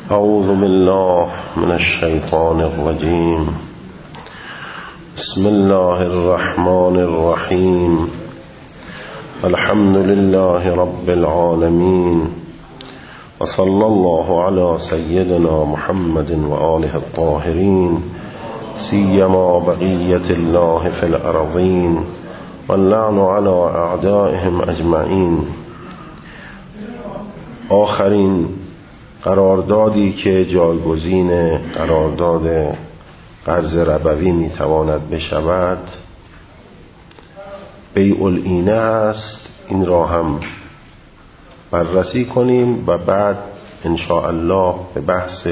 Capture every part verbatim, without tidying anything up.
اعوذ بالله من الشیطان الرجیم. بسم الله الرحمن الرحیم. الحمد لله رب العالمین و صلی الله علی سیدنا محمد و آله الطاهرین، سیما بقیة الله فی الارضین واللعن علی اعدائهم اجمعین. آخرین قراردادی که جایگزین قرارداد قرض ربوی میتواند بشود بیع العینه است. این را هم بررسی کنیم و بعد ان شاء الله به بحث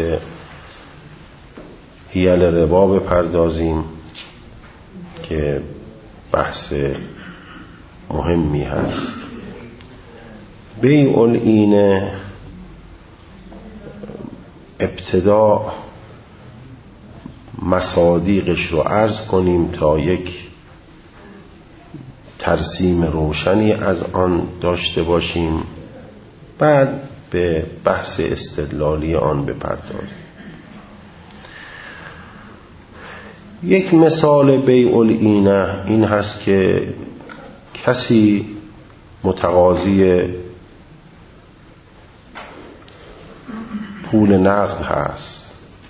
حیل ربا بپردازیم که بحث مهمی هست. بیع العینه ابتدا مصادیقش رو عرض کنیم تا یک ترسیم روشنی از آن داشته باشیم، بعد به بحث استدلالی آن بپردازیم. یک مثال بیع العینه این هست که کسی متقاضی پول نقد هست،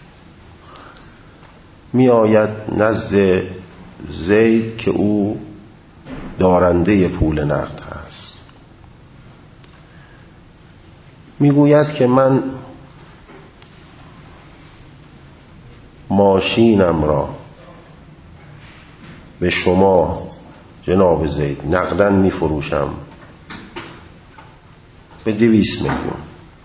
می آید نزد زید که او دارنده پول نقد هست، می گوید که من ماشینم را به شما جناب زید نقدن می فروشم به دویست میلیون.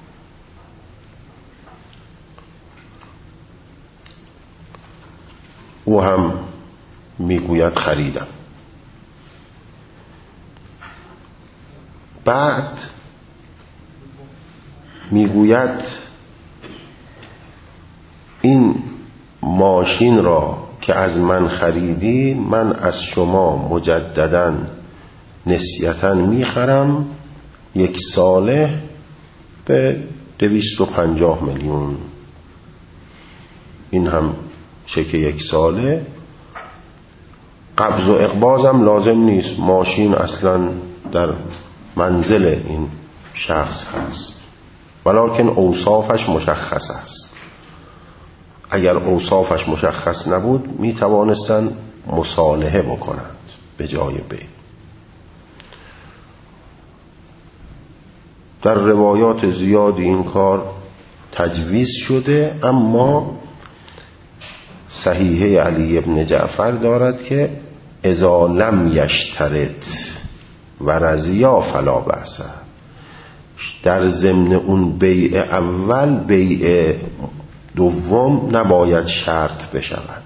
او هم میگوید خریدم. بعد میگوید این ماشین را که از من خریدی من از شما مجدداً نسیتاً میخرم یک ساله به دویست و پنجاه میلیون. این هم چک یک ساله، قبض و اقباضم لازم نیست، ماشین اصلا در منزل این شخص هست، ولکن اوصافش مشخص است. اگر اوصافش مشخص نبود می توانستند مصالحه بکنند به جای بیع. در روایات زیادی این کار تجویز شده، اما صحیحه علی ابن جعفر دارد که اذا لم یشترط و رضیا فلا بأس. در ضمن اون بیع اول بیع دوم نباید شرط بشود.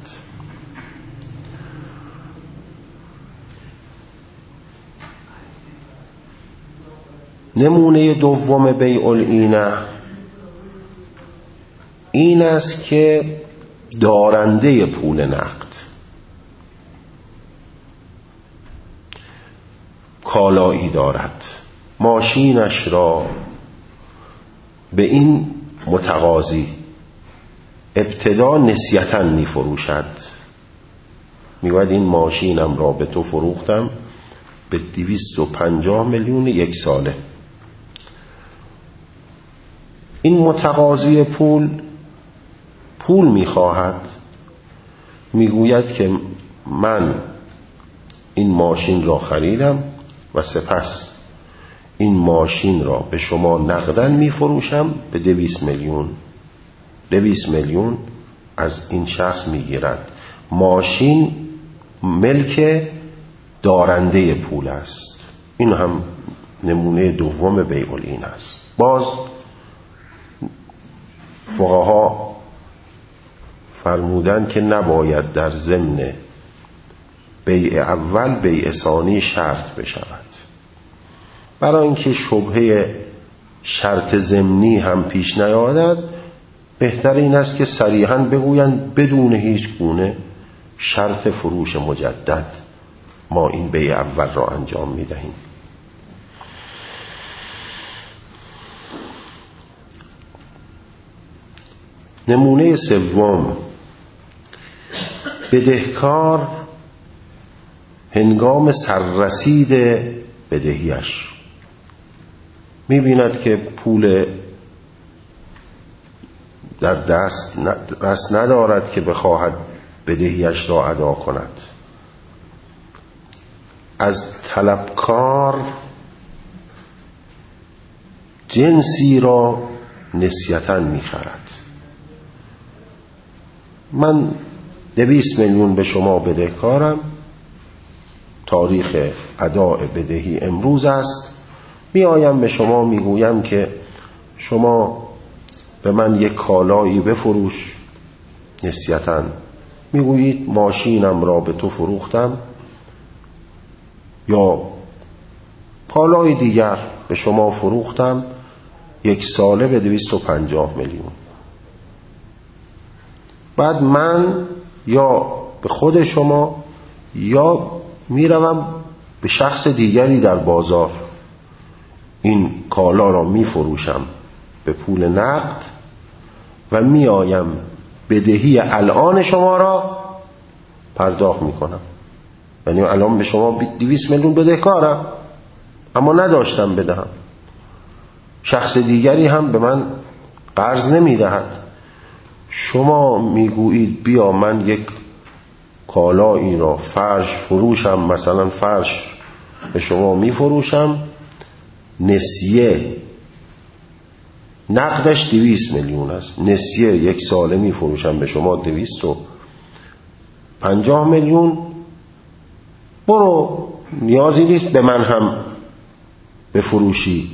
نمونه دوم بیع العینه این است که دارنده پول نقد کالایی دارد، ماشینش را به این متقاضی ابتدا نسیتاً می فروشد. می گوید این ماشینم را به تو فروختم به دویست و پنجاه میلیون یک ساله. این متقاضی پول پول می خواهد، می گوید که من این ماشین را خریدم و سپس این ماشین را به شما نقدن می فروشم به دویست میلیون. دویست میلیون از این شخص می گیرد. ماشین ملک دارنده پول است. این هم نمونه دوم بیع العینه است. باز فقها فرمودن که نباید در ضمن بیع اول بیع ثانی شرط بشود، برای اینکه شبهه شرط ضمنی هم پیش نیاید. بهتر این است که صریحاً بگویند بدون هیچ گونه شرط فروش مجدد ما این بیع اول را انجام میدهیم. نمونه سوم، بدهکار هنگام سررسید بدهیش می‌بیند که پول در دست رس ندارد که بخواهد بدهیش را ادا کند. از طلبکار جنسی را نسیتاً می‌خرد. من دویست میلیون به شما بدهکارم، تاریخ اداء بدهی امروز است، میآیم به شما میگویم که شما به من یک کالایی بفروش نسیتاً. میگویید ماشینم را به تو فروختم یا کالای دیگر به شما فروختم، یک ساله به دویست و پنجاه میلیون. بعد من یا به خود شما یا میروم به شخص دیگری در بازار این کالا را میفروشم به پول نقد و میآیم بدهی الان شما را پرداخت میکنم. یعنی الان به شما دویست میلیون بدهکارم اما نداشتم بدهم. شخص دیگری هم به من قرض نمیدهد. شما میگویید بیا من یک کالایی را فرش فروشم، مثلا فرش به شما میفروشم، نسیه نقدش دویست میلیون است، نسیه یک ساله میفروشم به شما دویست و پنجاه میلیون. برو، نیازی نیست به من هم بفروشی.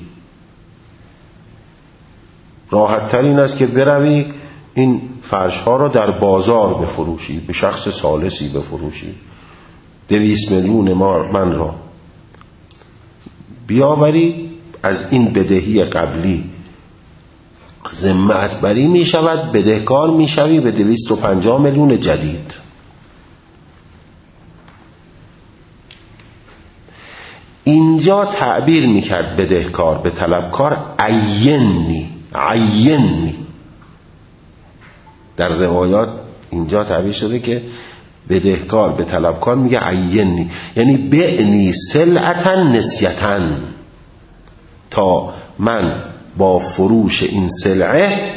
راحت تر این است که بروی این فرش ها را در بازار بفروشی، به شخص ثالثی بفروشی، دویست میلیون من را بیاوری، از این بدهی قبلی ذمت بری می شود، بدهکار می شوی به دویست و پنجاه میلیون جدید. اینجا تعبیر می کرد بدهکار به طلبکار عینی عینی. در روایات اینجا تعبیر شده که بدهکار به طلبکار میگه عینی، یعنی بعنی سلعتا نسیتا، تا من با فروش این سلعه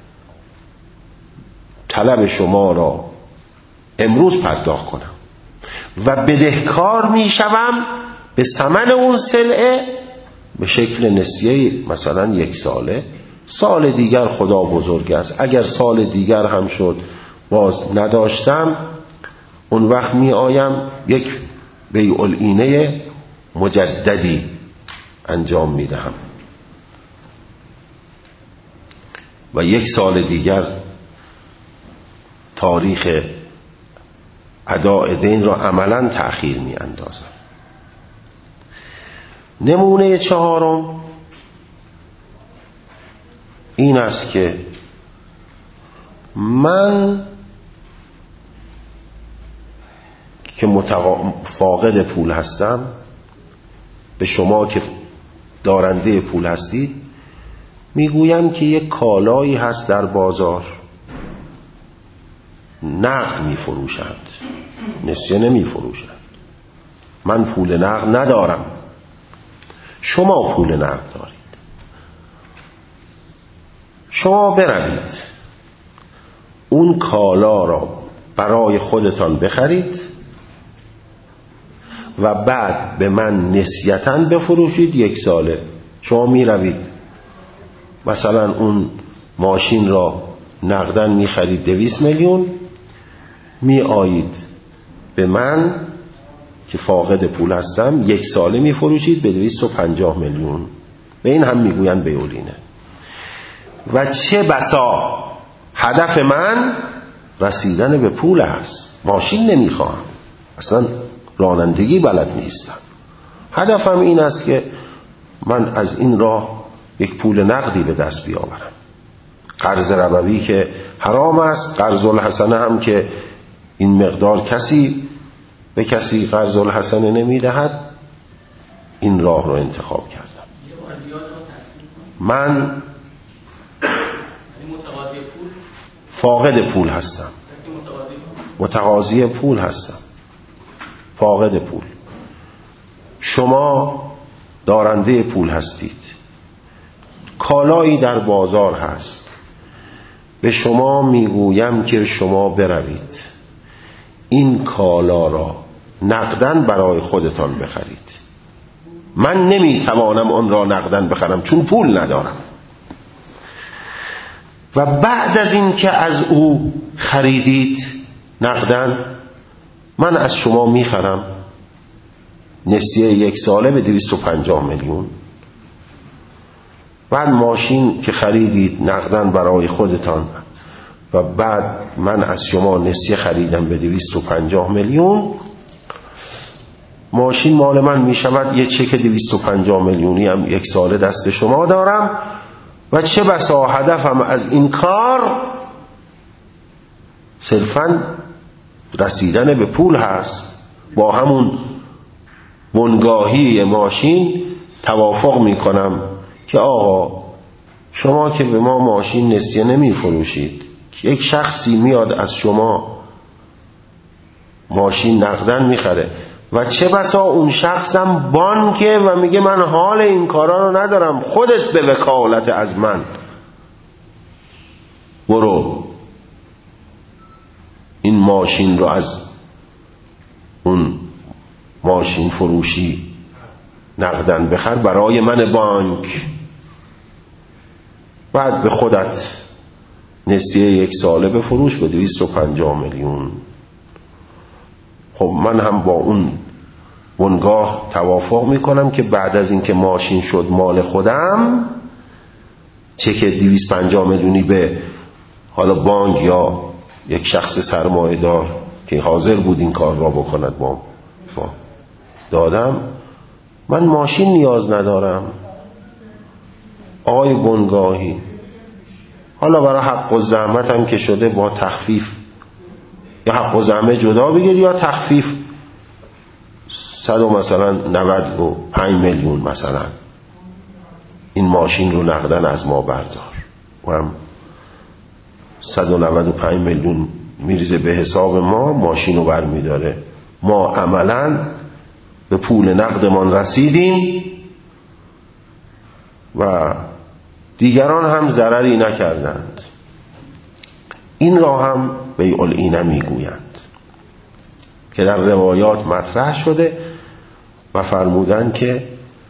طلب شما را امروز پرداخت کنم و بدهکار میشوم به ثمن اون سلعه به شکل نسیه، مثلا یک ساله. سال دیگر خدا بزرگ است، اگر سال دیگر هم شد باز نداشتم، اون وقت می آیم یک بیع العینه مجددی انجام می دهم و یک سال دیگر تاریخ اداء دین را عملا تأخیر می اندازم. نمونه چهارم این است که من که متفاقد پول هستم، به شما که دارنده پول هستید میگویم که یک کالایی هست در بازار نقد میفروشند، نسیه نمیفروشند. من پول نقد ندارم، شما پول نقد دارید. شما بروید اون کالا را برای خودتان بخرید و بعد به من نسیتاً بفروشید یک ساله. شما می روید مثلا اون ماشین را نقداً می خرید دویست میلیون، می آیید به من که فاقد پول هستم یک ساله می فروشید به دویست و پنجاه میلیون. به این هم می گویند بیع العینه. و چه بسا هدف من رسیدن به پول است، ماشین نمیخواهم، اصلا رانندگی بلد نیستم، هدفم این است که من از این راه یک پول نقدی به دست بیاورم. قرض ربوی که حرام است، قرض الحسنه هم که این مقدار کسی به کسی قرض الحسنه نمیدهد، این راه رو انتخاب کردم. من فاقد پول هستم، متقاضی پول هستم، فاقد پول. شما دارنده پول هستید، کالایی در بازار هست، به شما میگویم که شما بروید این کالا را نقداً برای خودتان بخرید. من نمیتوانم آن را نقداً بخرم چون پول ندارم. و بعد از این که از او خریدید نقداً، من از شما میخرم نسیه یک ساله به دویست و پنجاه میلیون. بعد ماشین که خریدید نقداً برای خودتان و بعد من از شما نسیه خریدم به دویست و پنجاه میلیون، ماشین مال من می شود، یه چک دویست و پنجاه میلیونی هم یک ساله دست شما دارم و چه بسا هدفم از این کار صرفاً رسیدن به پول هست. با همون بنگاهی ماشین توافق می کنم که آقا شما که به ما ماشین نسیه نمی فروشید، یک شخصی میاد از شما ماشین نقدن میخره و چه بسا اون شخصم بانکه و میگه من حال این کارا رو ندارم، خودت به وکالت از من برو این ماشین رو از اون ماشین فروشی نقدن بخر برای من بانک، بعد به خودت نسیه یک ساله بفروش به دویست و پنجاه میلیون. خب من هم با اون بنگاه توافق میکنم که بعد از اینکه ماشین شد مال خودم، چک دویست و پنجاه میلیونی به حالا بانک یا یک شخص سرمایه دار که حاضر بود این کار را بکند با ما دادم، من ماشین نیاز ندارم. آقای بنگاهی حالا برای حق و زحمت هم که شده با تخفیف، یا حق و زحمت جدا بگیر یا تخفیف صد و مثلا نود و پنج میلیون مثلا این ماشین رو نقدن از ما بردار و هم صد و نود و پنج میلیون میریزه به حساب ما، ماشین رو بر میداره. ما عملاً به پول نقدمان رسیدیم و دیگران هم ضرری نکردند. این را هم بیع العینه میگویند که در روایات مطرح شده و فرمودند که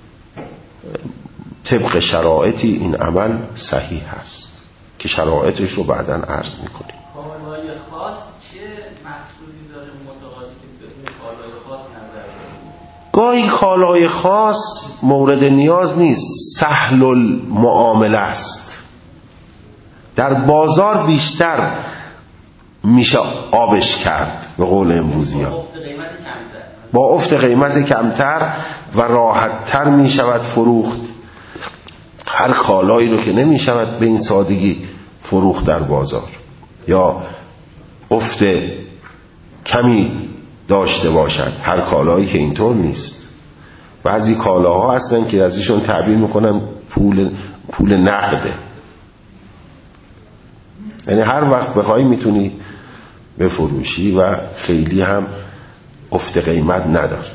طبق شرایطی این عمل صحیح هست که شرایطش رو بعداً عرض میکنیم. کالای خاص چه محصولی داره متقاضی که به اون کالای خاص نظر بده؟ گاهی کالای خاص مورد نیاز نیست، سهل المعامله است. در بازار بیشتر میشه آبش کرد به قول امروزی ها، با افت قیمت کمتر و راحتتر میشود فروخت. هر کالایی رو که نمیشود به این سادگی فروخت در بازار، یا افت کمی داشته باشد. هر کالایی که اینطور نیست. بعضی کالاها هستن که ازشون تعبیر میکنن پول پول نقده، یعنی هر وقت بخوای میتونی بفروشی و خیلی هم افت قیمت نداره.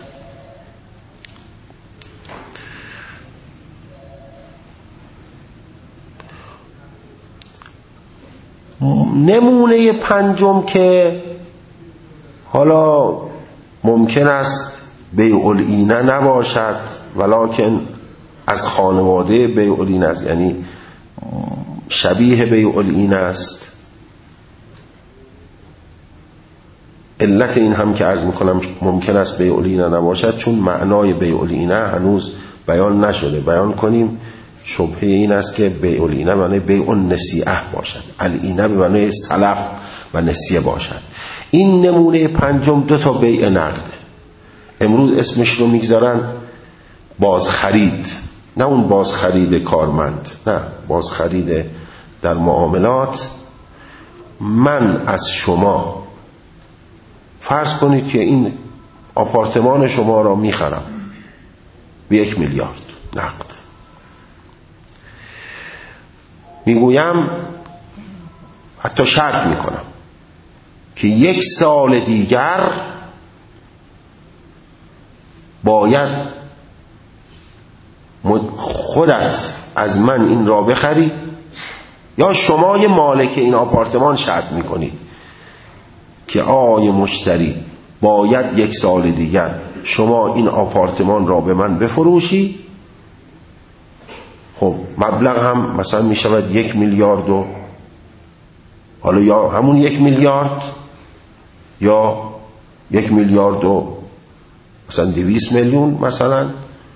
نمونه پنجم که حالا ممکن است بیع العینه نباشد ولکن از خانواده بیع العینه است، یعنی شبیه بیع العینه است. علت این هم که عرض میکنم ممکن است بیع العینه نباشد چون معنای بیع العینه هنوز بیان نشده. بیان کنیم شبهه این است که بیع العینه معنی بیع النسیئه باشد، العینه به معنی سلف و نسیه باشد. این نمونه پنجم دو تا بیع نقده. امروز اسمش رو میگذارن باز خرید، نه اون باز خرید کارمند، نه باز خرید در معاملات. من از شما فرض کنید که این آپارتمان شما را میخرم به یک میلیارد نقد، میگویم حتی شرط میکنم که یک سال دیگر باید خودت از من این را بخری، یا شما یه مالک این آپارتمان شرط میکنید که آقای مشتری باید یک سال دیگر شما این آپارتمان را به من بفروشی. خب مبلغ هم مثلا میشود یک میلیارد و حالا یا همون یک میلیارد یا یک میلیارد و مثلا دویست میلیون مثلا.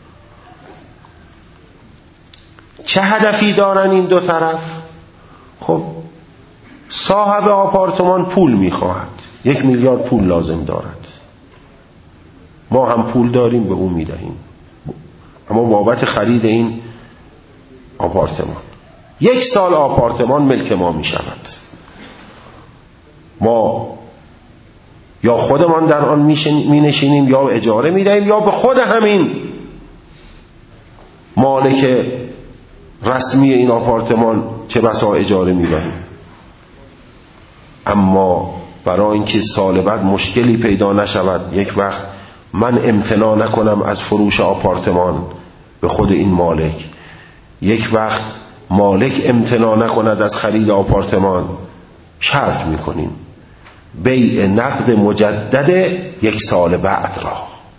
چه هدفی دارن این دو طرف؟ خب صاحب آپارتمان پول میخواهد، یک میلیارد پول لازم دارد، ما هم پول داریم به اون میدهیم، اما بابت خرید این آپارتمان یک سال آپارتمان ملک ما میشود. ما یا خودمان در آن می نشینیم یا اجاره می دهیم یا به خود همین مالک رسمی این آپارتمان چه بسا اجاره می دهیم. اما برای اینکه سال بعد مشکلی پیدا نشود، یک وقت من امتناع نکنم از فروش آپارتمان به خود این مالک، یک وقت مالک امتناع نکند از خرید آپارتمان، شرط می کنیم بیع نقد مجدد یک سال بعد را.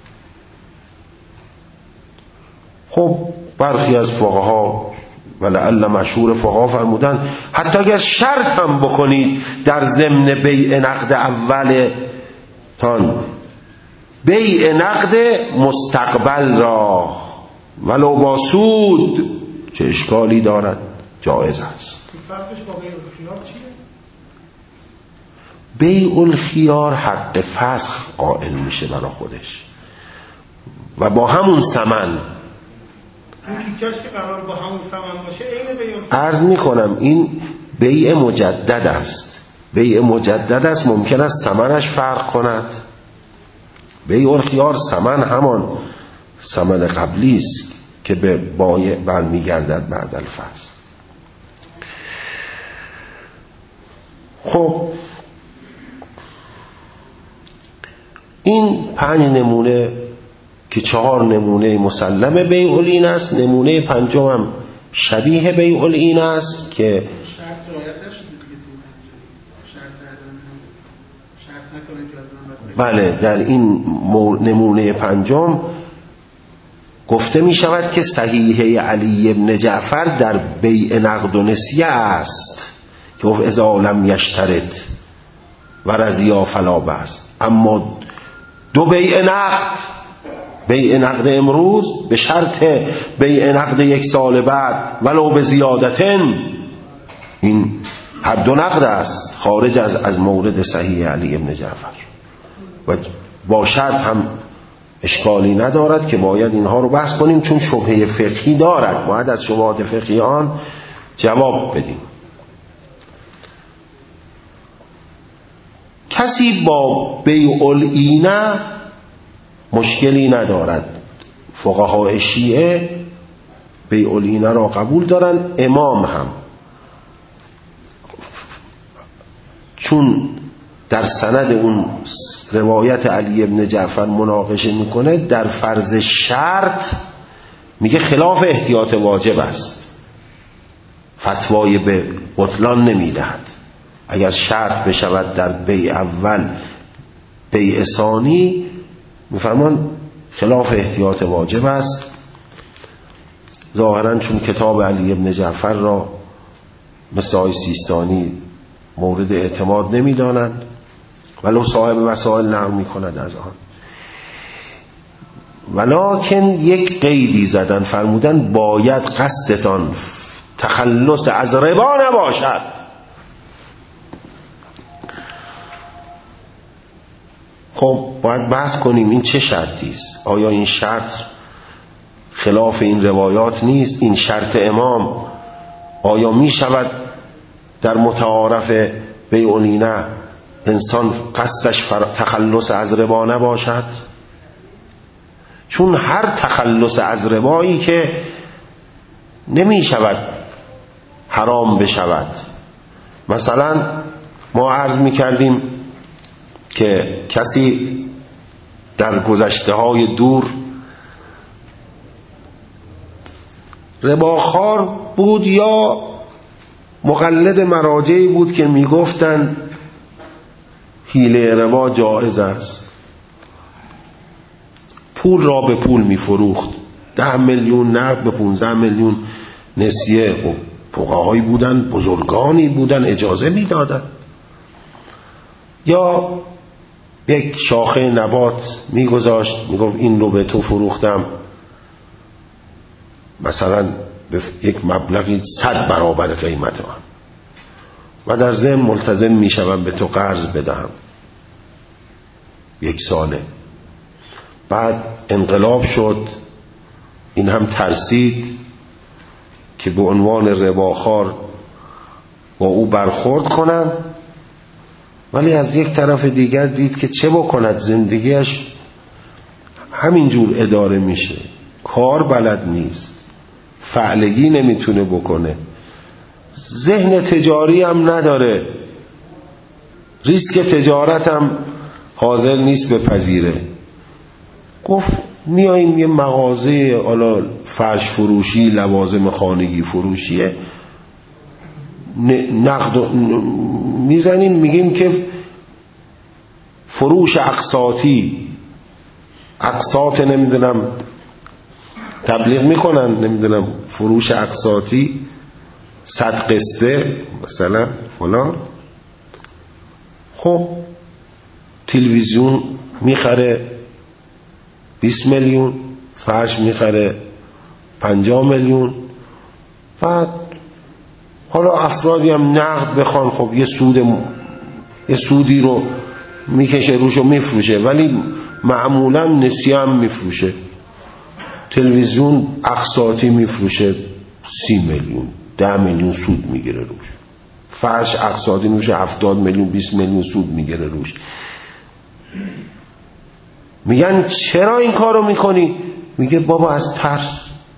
خب برخی از فقها ولعل مشهور فقها فرمودن حتی اگر شرط هم بکنید در ضمن بیع نقد اول تان بیع نقد مستقبل را ولو با سود، چه اشکالی دارد؟ جایز است. فرقش با بیع الخیار چیه؟ بیع الخیار حق فسخ قائل میشه برای خودش و با همون ثمن. اون تیکش که قرار با همون ثمن باشه عین بیع الخیار. عرض میکنم این بیع مجدد است. بیع مجدد است، ممکن است ثمنش فرق کند. بیع الخیار ثمن همان ثمن قبلی است که به بایع برمیگردد بعد الفصل. خب این پنج نمونه که چهار نمونه مسلم بیع العین است، نمونه پنجم هم شبیه بیع العین است که شرط رعایت نشده دیگه. تو شرط شرط نکنه که بله در این نمونه پنجم گفته می شود که صحیحه علی ابن جعفر در بیع نقد و نسیه است که گفت اذا لم یشترط و رضیا فلا بأس. اما دو بیع نقد، بیع نقد امروز به شرط بیع نقد یک سال بعد ولو به زیادتن، این هر دو نقد است خارج از از مورد صحیح علی ابن جعفر و با شرط هم اشکالی ندارد که باید اینها رو بحث کنیم چون شبهه فقهی دارد، باید از شبهات فقهی آن جواب بدیم. کسی با بیع العین مشکلی ندارد. فقهای شیعه بیع العین را قبول دارن، امام هم، چون در سند اون روایت علی ابن جعفر مناقشه میکنه در فرض شرط میگه خلاف احتیاط واجب است، فتوای به بطلان نمیدهد. اگر شرط بشود در بیع اول بیع ثانی میفرمان خلاف احتیاط واجب است. ظاهرا چون کتاب علی ابن جعفر را مثل آقای سیستانی مورد اعتماد نمیدانند ولو صاحب مسائل نقل میکند از آن، ولکن یک قیدی زدن، فرمودن باید قصدتان تخلص از ربا نباشد. خب باید بحث کنیم این چه شرطی است؟ آیا این شرط خلاف این روایات نیست؟ این شرط امام آیا می شود در متعارف بیع العین انسان قصدش تخلص از ربا نباشد؟ چون هر تخلص از ربایی که نمی شود حرام بشود، مثلا ما عرض میکردیم که کسی در گذشته های دور رباخوار بود یا مقلد مراجعی بود که میگفتن حیله ربا جایز است، پول را به پول میفروخت، ده میلیون نقد به پونزده میلیون نسیه. خب فقهایی بودن، بزرگانی بودن، اجازه میدادن. یا یک شاخه نبات میگذاشت میگفت این رو به تو فروختم مثلا به یک مبلغی صد برابر قیمت آن و در ضمن ملتزم میشوم به تو قرض بدهم یک ساله. بعد انقلاب شد، این هم ترسید که به عنوان رباخوار با او برخورد کنند، ولی از یک طرف دیگر دید که چه بکند، زندگیش همینجور اداره میشه، کار بلد نیست، فعلگی نمیتونه بکنه، ذهن تجاری هم نداره، ریسک تجارت هم حاضر نیست بپذیره. گفت میاییم یه مغازه حالا فرش فروشی، لوازم خانگی فروشیه، نقد میزنیم، میگیم که فروش اقساطی، اقساط نمیدونم تبلیغ میکنن، نمیدونم فروش اقساطی صد قسطه مثلا فلان. خب تلویزیون میخره بیست میلیون، فرش میخره پنجاه میلیون، بعد حالا افرادی هم نقد بخوان، خب یه سود یه سودی رو میکشه روش و میفروشه، ولی معمولا نسیه هم میفروشه. تلویزیون اقساطی میفروشه سی میلیون، ده میلیون سود میگیره روش. فرش اقساطی میفروشه هفتاد میلیون، بیست میلیون سود میگیره روش. میگن چرا این کارو میکنی؟ میگه بابا از ترس.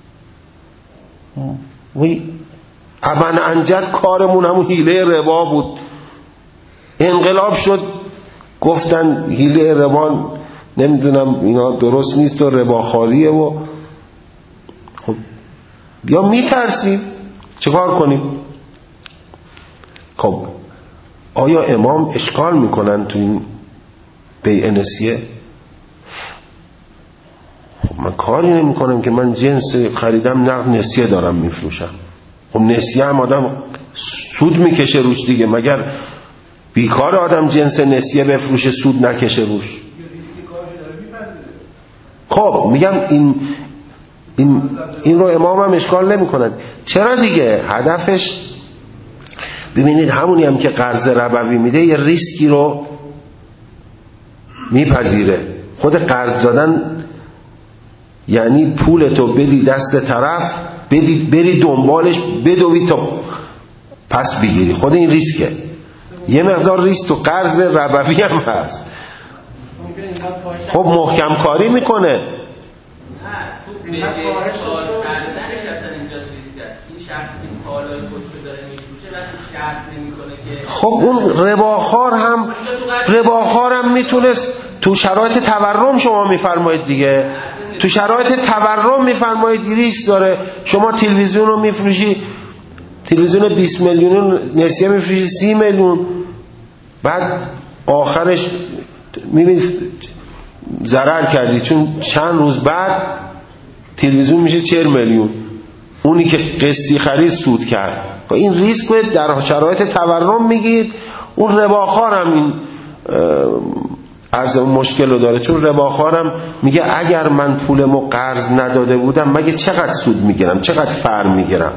وی ابن انجد کارمون همون حیله ربا بود، انقلاب شد گفتن حیله ربا نمیدونم اینا درست نیست و رباخواریه و خب یا میترسیم چه کار کنیم؟ خب آیا امام اشکال میکنن تو این بیع نسیه؟ خب من کاری نمی کنم که من جنس خریدم نقد نسیه دارم میفروشم. خب نسیه هم آدم سود میکشه روش دیگه، مگر بیکار آدم جنس نسیه بفروشه سود نکشه روش؟ خب میگم این این این رو امام هم اشکال نمی کنن. چرا دیگه؟ هدفش ببینید همونی هم که قرض ربوی میده یه ریسکی رو میپذیره. خود قرض دادن یعنی پولتو بدی دست طرف، بدی بری دنبالش بدوی تا پس بگیری، خود این ریسکه. یه مقدار ریسک تو قرض ربوی هم هست. خب محکم کاری میکنه. نه تو بدهی کار کردنش اصلا اینجا ریسک است. این شخصی که کالای خودشو داره میفروشه وقتی شرط نمیکنه که خب اون رباخوار هم رباخوار هم میتونست تو شرایط تورم، شما میفرمایید دیگه، تو شرایط تورم میفرمایید ریسک داره. شما تلویزیون رو میفروشی، تلویزیون بیست میلیون نسیه میفروشی سی میلیون، بعد آخرش میبینید ضرر کردی، چون چند روز بعد تلویزیون میشه چهل میلیون، اونی که قسطی خرید سود کرد. خب این ریسک رو در شرایط تورم میگید. اون رباخوار هم این عرض مشکل رو داره، چون رباخوارم میگه اگر من پولمو قرض نداده بودم مگه چقدر سود میگیرم، چقدر فر میگیرم؟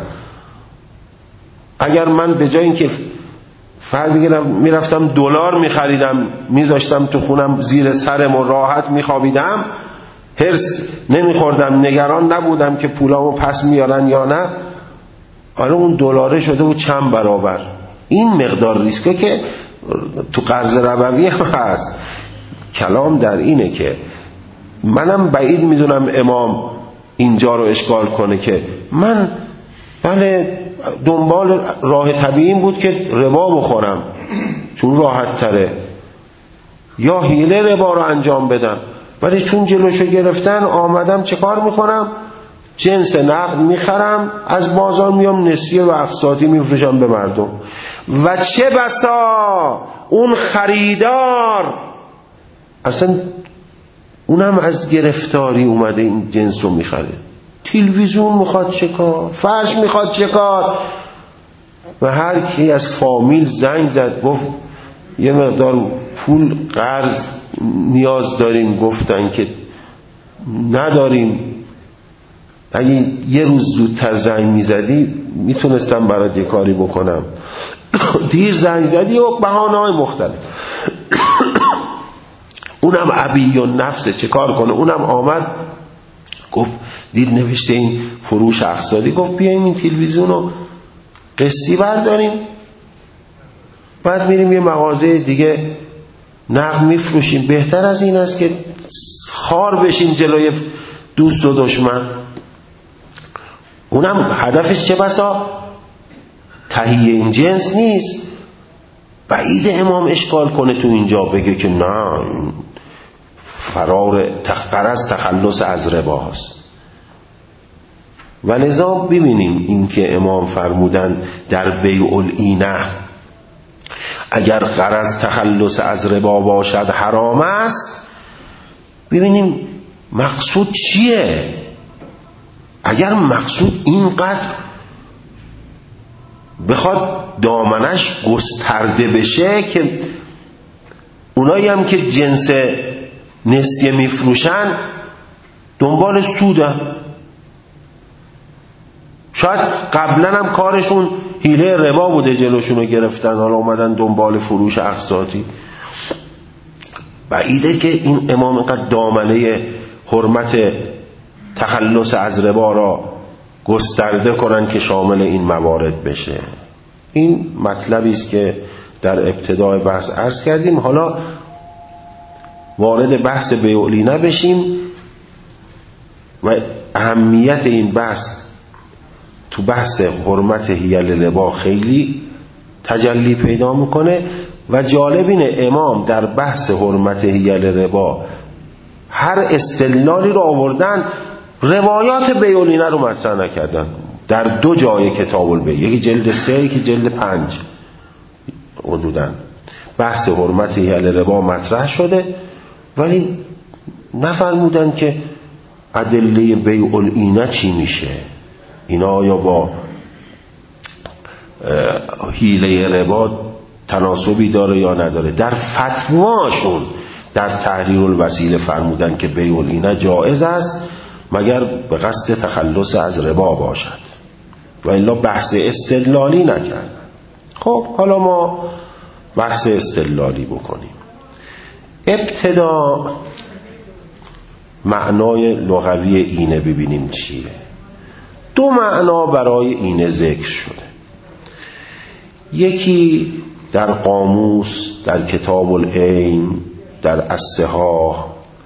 اگر من به جای اینکه فر میگیرم میرفتم دلار میخریدم میذاشتم تو خونم زیر سرم و راحت میخوابیدم، هرس نمیخوردم، نگران نبودم که پولامو پس میارن یا نه، آره اون دلاره شده بود چند برابر. این مقدار ریسکه که تو قرض ربوی هم هست. کلام در اینه که منم بعید میدونم امام اینجا رو اشکال کنه که من بله دنبال راه طبیعی بود که ربا بخورم چون راحت تره، یا حیله ربا رو انجام بدم، ولی چون جلوشو گرفتن آمدم چه کار میکنم؟ جنس نقد میخرم از بازار، میام نسیه و اقساطی میفروشم به مردم. و چه بسا اون خریدار اصلا اونم از گرفتاری اومده این جنس رو میخره. تلویزیون میخواد چه کار، فرش میخواد چه کار، و هر کی از فامیل زنگ زد گفت یه مقدار پول قرض نیاز داریم، گفتن که نداریم، اگه یه روز زودتر زنگ میزدی میتونستم برات یه کاری بکنم، دیر زنگ زدی و بهانه‌های مختلف. اونم عبی و نفسه چه کار کنه، اونم آمد گفت دید نوشته این فروش اقساطی، گفت بیایم این تلویزیون رو قسطی برداریم، بعد میریم یه مغازه دیگه نقد میفروشیم. بهتر از این است که خار بشیم جلوی دوست و دشمن. اونم هدفش چه بسا تهیه این جنس نیست. بعید امام اشکال کنه تو اینجا بگه که نه فرار غرض تخلص از رباست. و لذا ببینیم این که امام فرمودن در بیع العینه اگر غرض تخلص از ربا باشد حرام است، ببینیم مقصود چیه. اگر مقصود اینقدر بخواد دامنش گسترده بشه که اونایی هم که جنس نسیه میفروشن دنبال سودن، شاید قبلا هم کارشون حیله ربا بوده جلوشونو گرفتن، حالا اومدن دنبال فروش اقساطی. بعیده که این امام اینقدر دامنه حرمت تخلص از ربا را گسترده کنن که شامل این موارد بشه. این مطلبی است که در ابتدای بحث عرض کردیم. حالا وارد بحث بیع العینه بشیم و اهمیت این بحث تو بحث حرمت حیل ربا خیلی تجلی پیدا میکنه. و جالب اینه امام در بحث حرمت حیل ربا هر استدلالی رو آوردن، روایات بیع العینه رو مطرح نکردن. در دو جای کتاب البیع، یکی جلد سه یکی جلد پنج حدوداً بحث حرمت حیل ربا مطرح شده، ولی نفرمودن که ادله بیع العینه چی میشه، اینا آیا با حیله ربا تناسبی داره یا نداره. در فتواشون در تحریر الوسیله فرمودن که بیع العینه جائز است مگر به قصد تخلص از ربا باشد، و الا بحث استدلالی نکردن. خب حالا ما بحث استدلالی بکنیم. ابتدا معنای لغوی اینه ببینیم چیه. دو معنا برای اینه ذکر شده. یکی در قاموس، در کتاب العین، در الصحاح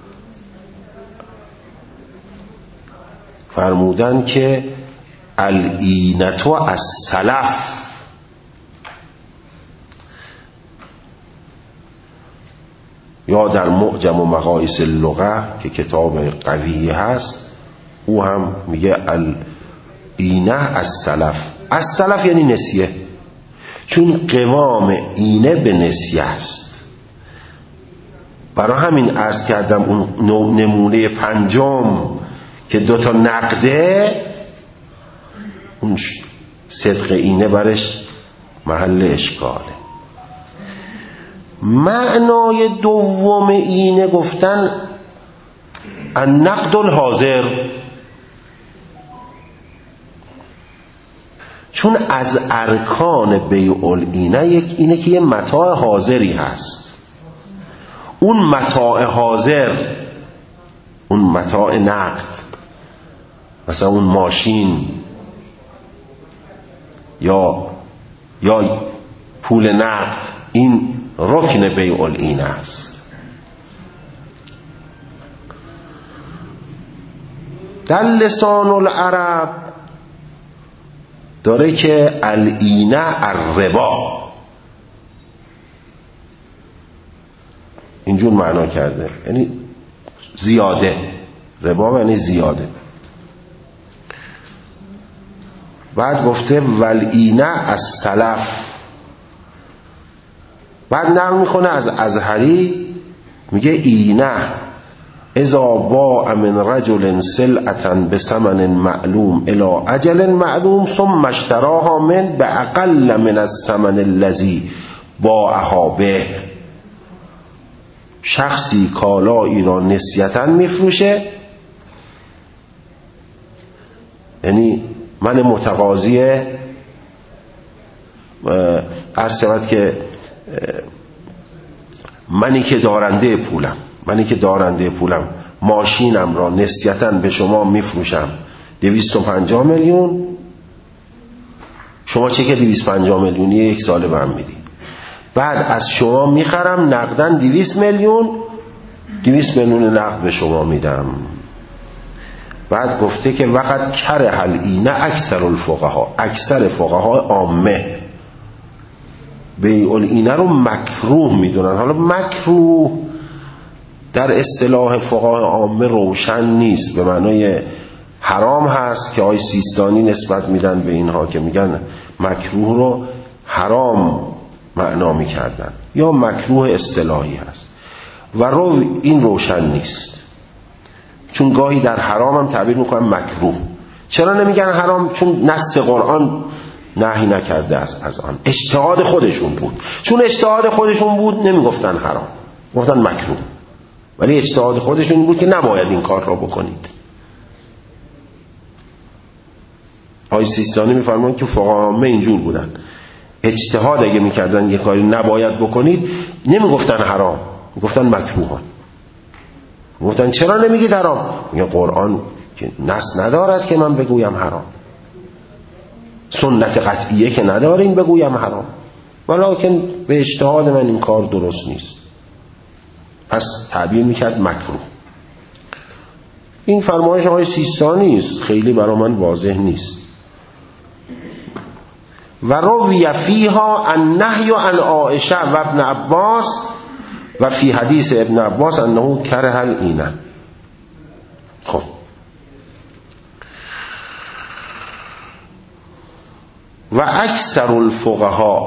فرمودن که العینة السلف، یا در معجم و مقایس اللغه که کتاب قوی هست او هم میگه العینة السلف. السلف یعنی نسیه، چون قوام اینه به نسیه است. برای همین عرض کردم اون نمونه پنجم که دوتا نقده، اون صدق اینه برش محل اشکاله. معنای دوم اینه گفتن النقد الحاضر، چون از ارکان بیع العینه یک اینه که یه متاع حاضری هست. اون متاع حاضر، اون متاع نقد، مثلا اون ماشین یا یا پول نقد، این رکن بیع العینه است. در لسان العرب داره که العینه الربا، اینجور معنا کرده، یعنی زیاده. ربا یعنی زیاده. بعد گفته والعینه از سلف. بعد نقل میکنه از ازهری، میگه اینه اذا باع من رجل سلعة بثمن معلوم الى اجل معلوم ثم اشتراها من باقل من الثمن الذي باعها به. شخصی کالایی را نسیتاً میفروشه، یعنی من متقاضی عرض شود که منی که دارنده پولم منی که دارنده پولم ماشینم را نسیتاً به شما میفروشم دویست و پنجاه میلیون، شما چه که دویست و پنجاه میلیونی یک ساله به من میدی، بعد از شما میخرم نقداً دویست میلیون، دویست میلیون نقد به شما میدم. بعد گفته که وقت کره العینه اکثر الفقها، اکثر فقها عامه بیع العینه رو مکروه میدونن. حالا مکروه در اصطلاح فقها عامه روشن نیست، به معنای حرام هست که آی سیستانی نسبت میدن به اینها که میگن مکروه رو حرام معنا میکردن، یا مکروه اصطلاحی هست و رو این روشن نیست، چون گاهی در حرام هم تعبیر میکنن مکروه. چرا نمیگن حرام؟ چون نص قرآن نهی نکرده است از آن، اجتهاد خودشون بود. چون اجتهاد خودشون بود نمیگفتن حرام، گفتن مکروه، ولی اجتهاد خودشون بود که نباید این کار را بکنید. آقای سیستانی میفرمایند که فقها عامه اینجور بودن، اجتهاد اگه میکردن یه کاری نباید بکنید نمیگفتن حرام، میگفتن مکروه. میگفتن چرا نمیگید حرام؟ میگه قرآن که نص ندارد که من بگویم حرام، سنت قطعیه که نداریم بگویم حرام، ولکن به اجتهاد من این کار درست نیست. پس تعبیر میکرد مکروه. این فرمایش آقای سیستانی است، خیلی برای من واضح نیست. و روی فیها النهی عن عائشه و ابن عباس و فی حدیث ابن عباس انه کره العینه. خب و اکثر الفقها،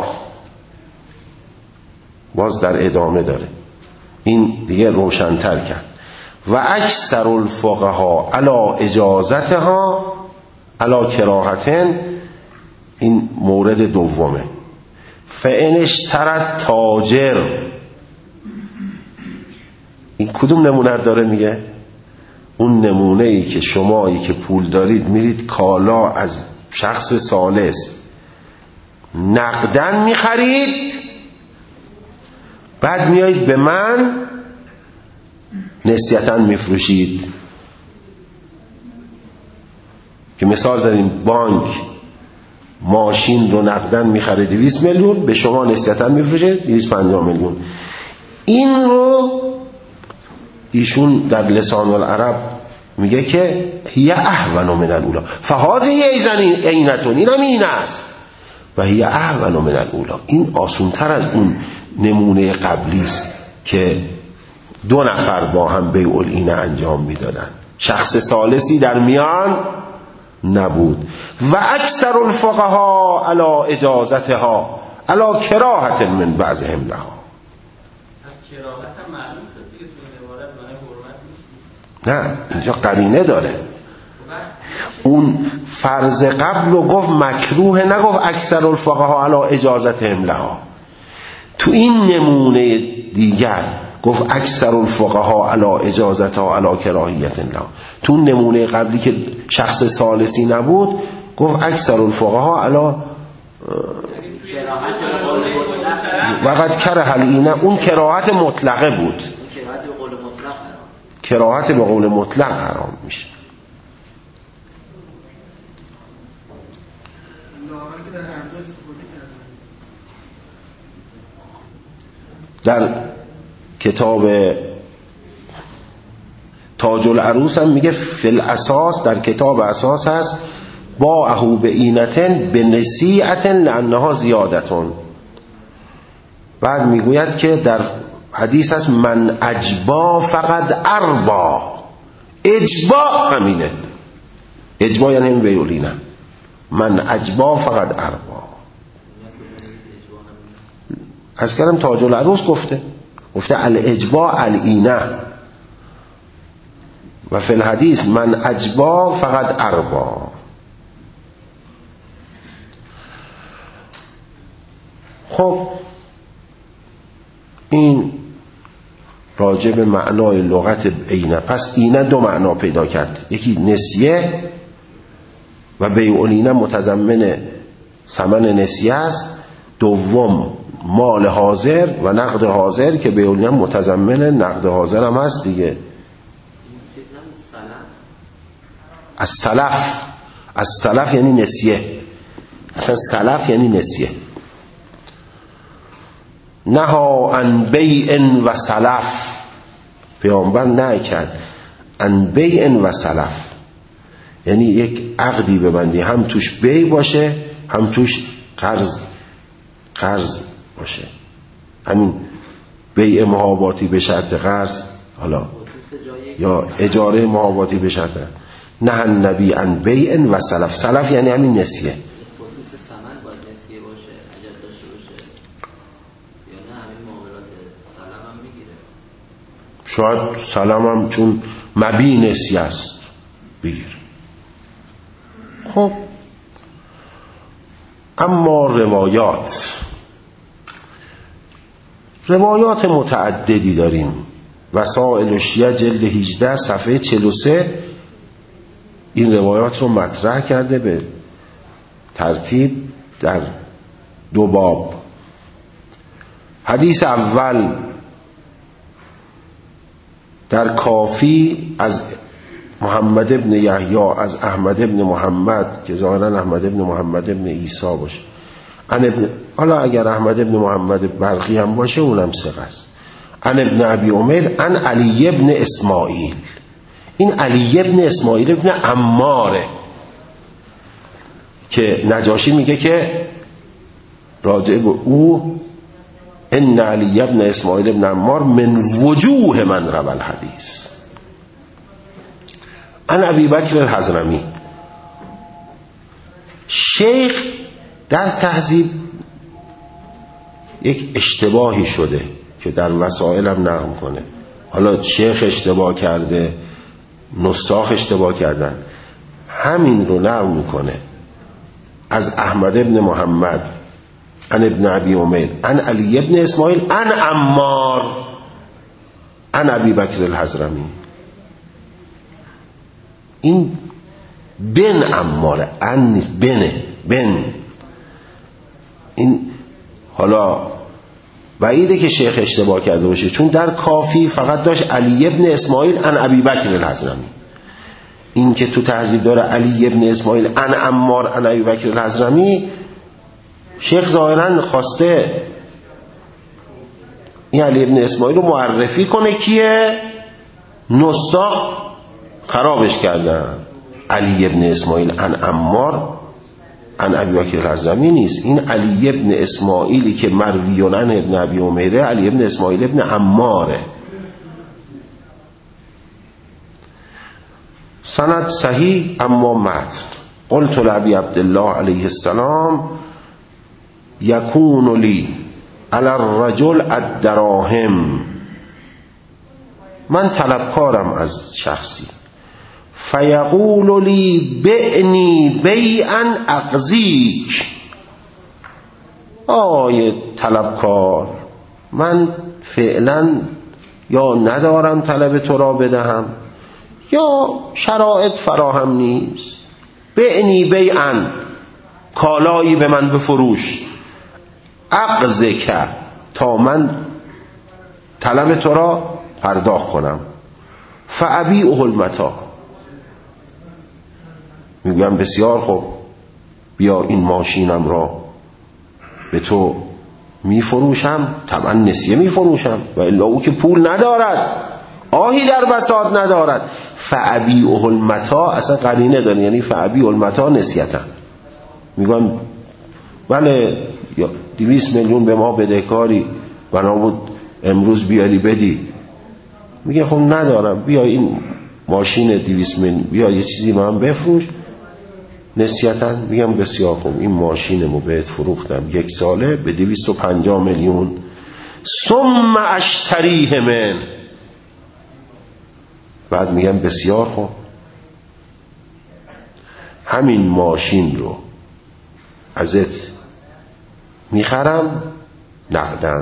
باز در ادامه داره، این دیگه روشن‌تر کرد، و اکثر الفقها علی اجازتها علی کراهتن. این مورد دومه. فان اشترط تاجر، این کدوم نمونه داره میگه؟ اون نمونه ای که شمایی که پول دارید میرید کالا از شخص ثالث نقدن میخرید، بعد میایید به من نسیتاً میفروشید. که مثال زدیم بانک ماشین رو نقدن میخره دویست میلیون، به شما نسیتاً میفروشه دویست و پنجاه میلیون. این رو ایشون در لسان العرب میگه که هی اهون من الاولا، فهذه عینتون، این هم این است، و هی اهون من الاولا، این آسان‌تر از اون نمونه قبلی است که دو نفر با هم بیع العینه انجام میدادن، شخص ثالثی در میان نبود. و اکثر الفقها علی اجازتها علی کراهت من بعضهم لها. کراهت هم معلوم شد دیگه تو این عبارت معنی حرمت نیست. نه اینجا قرینه داره. اون فرض قبل رو گفت مکروه، نگفت اکثر الفقها علی اجازتهم لها. تو این نمونه دیگر گفت اکثر الفقها علی اجازتها علی کراهیت لها. تو نمونه قبلی که شخص ثالثی نبود گفت اکثر الفقها علی وقت کره العینه. اون کراهت مطلقه بود، کراهت به قول مطلق حرام میشه. در کتاب تاج العروس هم میگه فی الاساس، در کتاب اساس هست باعه بعینتن بنصیعة لانها زیادتون. بعد میگوید که در حدیث هست من اجبا فقط اربا. اجبا همینه، اجبا یعنی این ویولینه. من اجبا فقط اربا. از کردم تاج العروس گفته گفته الاجبا العینه و فی الحدیث من اجبا فقط اربا. خب این راجع به معنای لغت عینه. پس اینه دو معنا پیدا کرد، یکی نسیه و بیعولینه متضمن ثمن نسیه است، دوم مال حاضر و نقد حاضر که بیعولینه متضمن نقد حاضر هم هست دیگه. از سلف، از سلف یعنی نسیه، اصلا سلف یعنی نسیه. نها عن بیع و سلف، پیامبر نهی کرد عن بیع و سلف، یعنی یک عقدی ببندی هم توش بیع باشه هم توش قرض قرض باشه. همین بیع محاباتی به شرط قرض، حالا یا اجاره محاباتی به شرط. نه النبی عن بیع و سلف، سلف یعنی همین نسیه. شاید سلام هم چون مبی نسیه است بگیر. خب اما روایات روایات متعددی داریم. وسائل الشیعه جلد هجده صفحه چهل و سه این روایات رو مطرح کرده به ترتیب در دو باب. حدیث اول در کافی از محمد ابن یحیی از احمد ابن محمد که ظاهرا احمد ابن محمد ابن عیسی باشه، ان ابن، حالا اگر احمد ابن محمد برقی هم باشه اونم ثقه است. ان ابن ابی عمیر ان علی ابن اسماعیل. این علی ابن اسماعیل ابن عماره که نجاشی میگه که راجع به او ان علی ابن اسماعیل ابن عمار من وجوه من روى الحدیث. ان ابی بکر الحضرمی. شیخ در تهذیب یک اشتباهی شده که در وسائل هم نقل کنه. حالا شیخ اشتباه کرده، نساخ اشتباه کردن، همین رو نقل میکنه از احمد ابن محمد ان ابن ابی عمیر ان علی ابن اسماعیل ان عمار ان ابی بکر الحضرمی. این بن عمار، ان بن بن این حالا بعیده که شیخ اشتباه کرده باشه، چون در کافی فقط داشت علی ابن اسماعیل ان ابی بکر الحضرمی. این که تو تهذیب داره علی ابن اسماعیل ان عمار ان ابی بکر الحضرمی، شیخ ظاهرا خواسته این علی ابن اسماعیل رو معرفی کنه کیه، نساخ خرابش کردن. علی ابن اسماعیل ان عمار ان ابی بکر الحضرمی نیست، این علی ابن اسماعیلی که مرویون عن ابن ابی عمیره علی ابن اسماعیل ابن عماره. سند صحیح اما متن. قلت لابی عبدالله علیه السلام یکون لی علی الرجل الدراهم. من طلبکارم از شخصی، فیقول لی بعنی بیعا اقضیک. آیه طلبکار، من فعلا یا ندارم طلب تو را بدهم یا شرایط فراهم نیست. بعنی بیعا، کالایی به من بفروش، اقضیک، تا من طلب تو را پرداخت کنم. فابیعه المتاع، میگویم بسیار خوب، بیا این ماشینم را به تو میفروشم، طبعا نسیه میفروشم و الا او که پول ندارد، آهی در بساط ندارد. فعبیعه المتاع اصلا قرینه داره، یعنی فعبیعه المتاع نسیتا. میگن بله دویست میلیون به ما بدهکاری، بنا بود امروز بیاری بدی. میگه خب ندارم، بیا این ماشین دویست میلیون بیا یه چیزی من بفروش نسیتا. میگم بسیار خوب، این ماشینمو بهت فروختم یک ساله به دویست و پنجاه میلیون، ثم اشتریه من. بعد میگم بسیار خوب، همین ماشین رو ازت میخرم نقدن.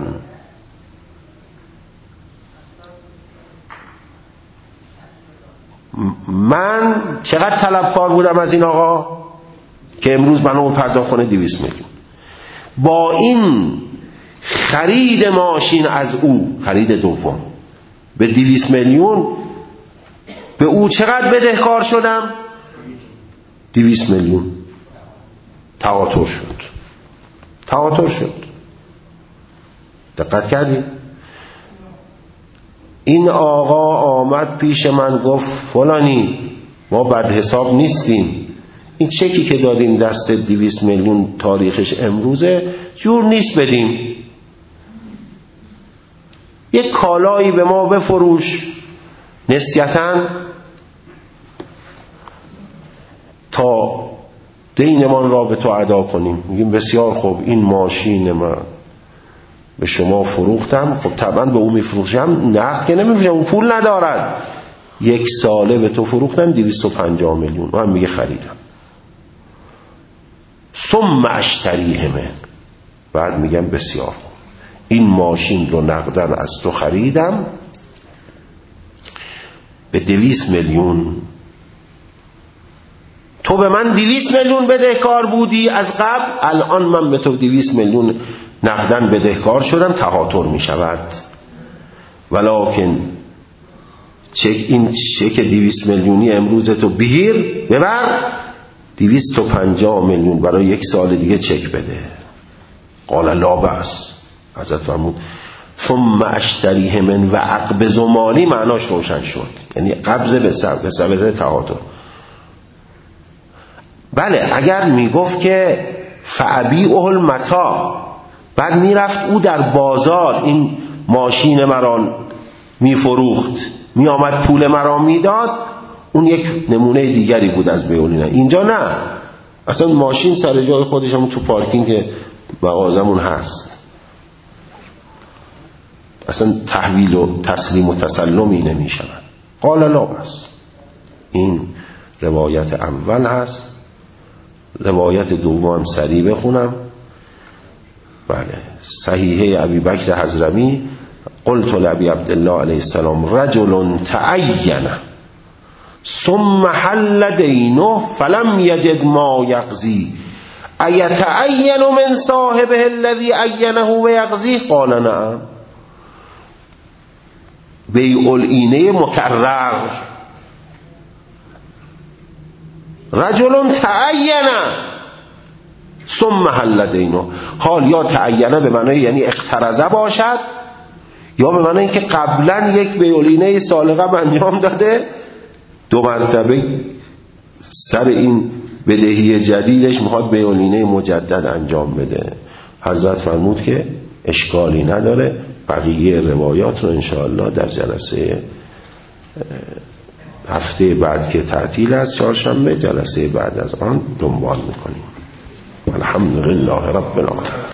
من چقدر طلبکار بودم از این آقا که امروز منو پرداخت کنه دویست میلیون. با این خرید ماشین از او، خرید دوم به دویست میلیون، به او چقدر بدهکار شدم؟ دویست میلیون. تواتر شد، تواتر شد. دقت کردید؟ این آقا آمد پیش من گفت فلانی ما بد حساب نیستیم، این چکی که دادیم دست دویست میلیون تاریخش امروزه جور نیست بدیم، یک کالایی به ما بفروش نسیتاً تا دینمان را به تو ادا کنیم. میگیم بسیار خوب، این ماشین من به شما فروختم، خب طبعا به او میفروشم، نقد که نمیفروشم، اون پول ندارد، یک ساله به تو فروختم دویست و پنجاه میلیون. من میگه خریدم. ثم اشتریه من. بعد میگم بسیار خوب، این ماشین رو نقدن از تو خریدم به دویست میلیون. تو به من دویست میلیون بدهکار بودی از قبل، الان من به تو دویست میلیون نقدن بدهکار شدم، تهاتر می شود. ولکن چک این چک دویست میلیونی امروز تو بگیر ببر، دویست و پنجاه میلیون برای یک سال دیگه چک بده. قال لا بأس. حضرت فرمود ثم اشتریه من و اقبض مالی، معناش روشن شد، یعنی قبض به سبب تهاتر. بله اگر میگفت که فعبیعه المتاع، بعد میرفت او در بازار این ماشین مرا میفروخت، میآمد پول مرا میداد، اون یک نمونه دیگری بود از بیولینه. اینجا نه، اصلا ماشین سر جای خودش هم تو پارکینگ مغازمون هست، اصلا تحویل و تسلیم و تسلمی نمی شود. قال لا بس. این روایت اول هست. روایت دوم سریع بخونم. بله، صحیحه ابی بکر حضرمی قلت لابی عبدالله علیه السلام رجل تعین ثم حل دینه فلم یجد ما یقضی ایتعین من صاحبه الذی عینه و یقضیه؟ قال نعم. بیع العینه مکرر. رجل تعین ثم حل دینه، حال یا تعینه به معنی یعنی اقترضه باشد، یا به معنی اینکه قبلا یک بیع العینه سالقه انجام داده، دو مرتبه سر این بدهی جدیدش میخواد بیع العینه مجدد انجام بده. حضرت فرمود که اشکالی نداره، بقیه روایات رو انشاءالله در جلسه هفته بعد که تعطیل است، چهارشنبه، جلسه بعد از آن دنبال میکنیم. الحمدلله رب العالمین.